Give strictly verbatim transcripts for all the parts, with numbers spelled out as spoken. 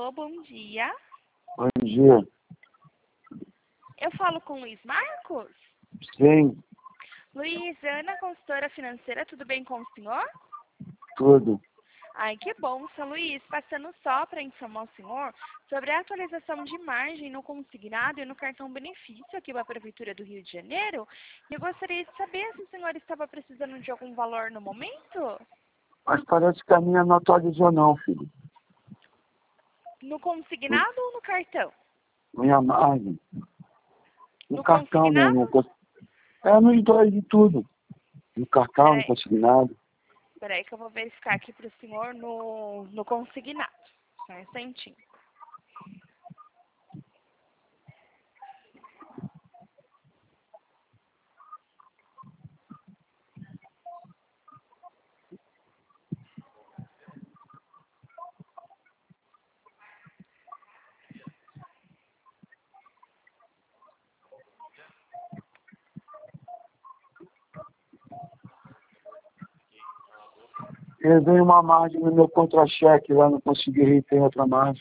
Alô, bom dia. Bom dia. Eu falo com o Luiz Marcos? Sim, Luiz, Ana, consultora financeira, tudo bem com o senhor? tudo. Ai, que bom, seu Luiz. Passando só para informar o senhor sobre a atualização de margem no consignado e no cartão benefício aqui para a Prefeitura do Rio de Janeiro. Eu gostaria de saber se o senhor estava precisando de algum valor no momento? Mas parece que a minha não atualizou não, filho. No consignado ou no cartão? Minha margem. No, No cartão, né? consignado? No, cons- é, nos dois de tudo. No cartão, no Peraí, consignado. peraí que eu vou verificar aqui para o senhor no, no consignado. Só um instantinho. Eu dei uma margem no meu contra-cheque, lá não consegui rir, tem outra margem.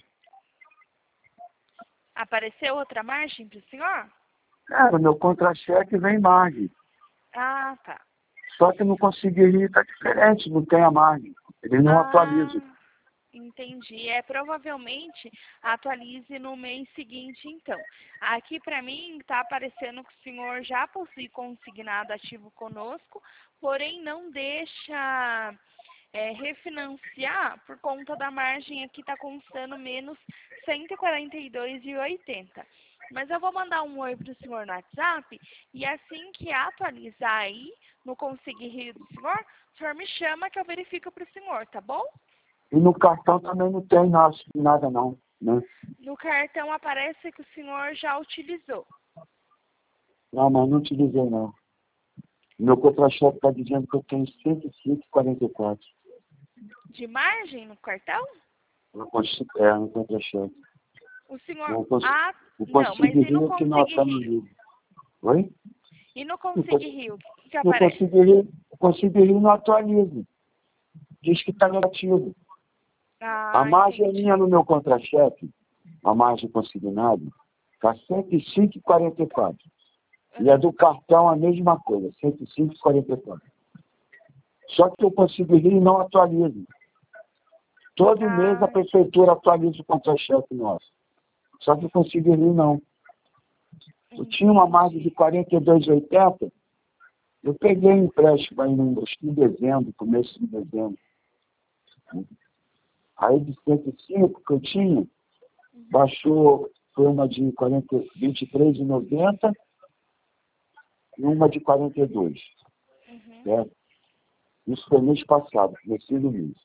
Apareceu outra margem para o senhor? É, no meu contra-cheque vem margem. Ah, tá. Só que no consegui rir tá diferente, não tem a margem. Ele não atualiza. Ah, entendi. É, provavelmente atualize no mês seguinte, então. Aqui para mim está aparecendo que o senhor já possui consignado ativo conosco, porém não deixa é, refinanciar por conta da margem aqui está constando menos cento e quarenta e dois reais e oitenta centavos. Mas eu vou mandar um oi para o senhor no WhatsApp e assim que atualizar aí no Consigne Rio do senhor, o senhor me chama que eu verifico para o senhor, tá bom? E no cartão também não tem nada, nada não, né? No cartão aparece que o senhor já utilizou. Não, mas não utilizei não. Meu contra-cheque está dizendo que eu tenho cento e cinco reais e quarenta e quatro centavos. De margem no cartão? No consi- é, no contra-cheque. O senhor... Não cons- Ah, o não, mas e Consigne no Rio que não Consigne está no Rio? livro. Oi? E no No Consigne cons- Rio, o que, que no aparece? Consigne Rio, o Consigne Rio não atualiza. Diz que está negativo. A Ah, margem entendi. minha no meu contra-cheque, a margem consignada, está cento e cinco reais e quarenta e quatro centavos. E a do cartão a mesma coisa, cento e cinco reais e quarenta e quatro centavos. Só que o Consigne Rio não atualiza. Todo mês a Ah, prefeitura atualiza o contra-cheque nosso. Só que o Consigne Rio não. Eu tinha uma margem de quarenta e dois reais e oitenta centavos. Eu peguei um empréstimo aí no, acho que em dezembro, começo de dezembro. Aí de cento e cinco que eu tinha, baixou, foi uma de quarenta, vinte e três reais e noventa centavos e uma de quarenta e dois. uhum. Certo? Isso foi mês passado, comecei do mês.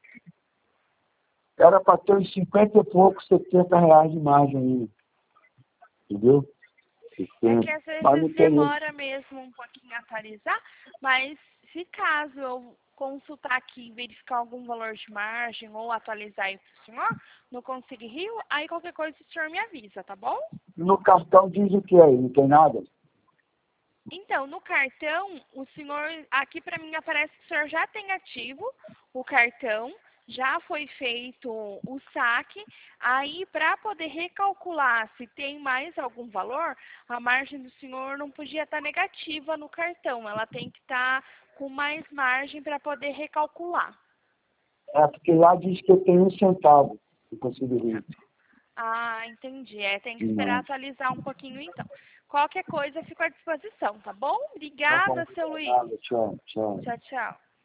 Era para ter uns cinquenta e poucos, setenta reais de margem ainda. Entendeu? É setenta. que às Mas não vezes tem. demora mesmo um pouquinho a atualizar, mas se caso eu consultar aqui e verificar algum valor de margem ou atualizar aí para o senhor, no Consigne Rio, aí qualquer coisa o senhor me avisa, tá bom? No cartão diz o que aí? Não tem nada? Então, no cartão, o senhor, aqui para mim aparece que o senhor já tem ativo o cartão, já foi feito o saque, aí para poder recalcular se tem mais algum valor, a margem do senhor não podia estar negativa no cartão, ela tem que estar com mais margem para poder recalcular. É porque lá diz que eu tenho um centavo. Não consigo ver. Ah, entendi. É, tem que esperar Não. atualizar um pouquinho então. Qualquer coisa, eu fico à disposição, tá bom? Tá bom. Obrigada, seu Luiz. Nada, tchau, tchau. Tchau, tchau.